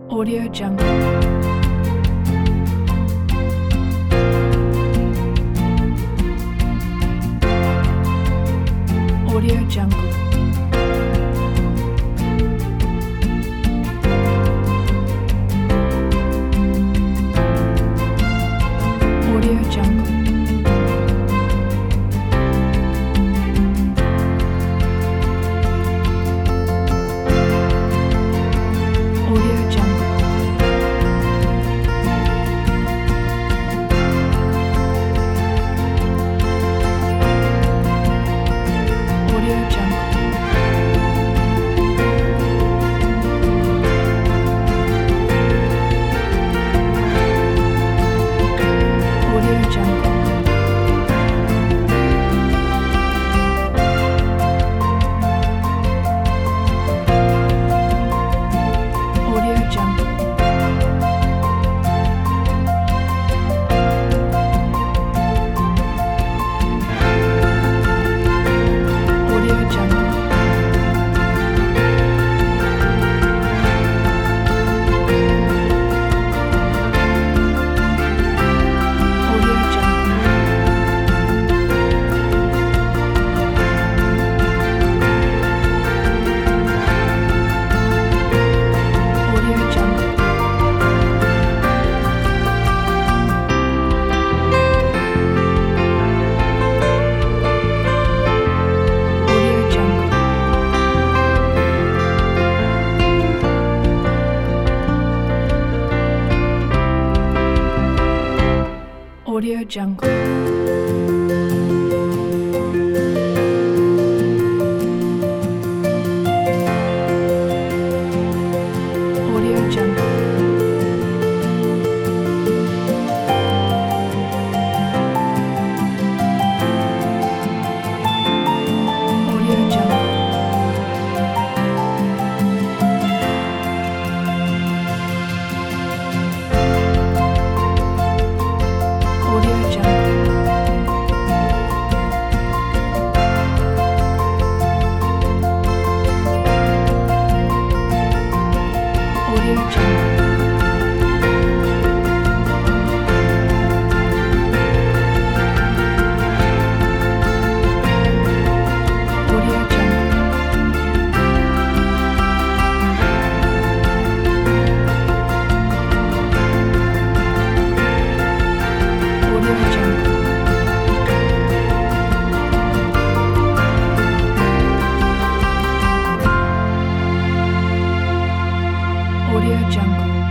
Audio Jungle. Audio Jungle. Audio Jungle. Audio Jungle. Audio Jungle. Audio Jungle. Audio Jungle. Audio Jungle. Audio Jungle. Audio Jungle. Audio Jungle. Audio Jungle. Audio Jungle. Audio Jungle. Audio Jungle. Audio Jungle. Audio Jungle. Audio Jungle. Audio Jungle.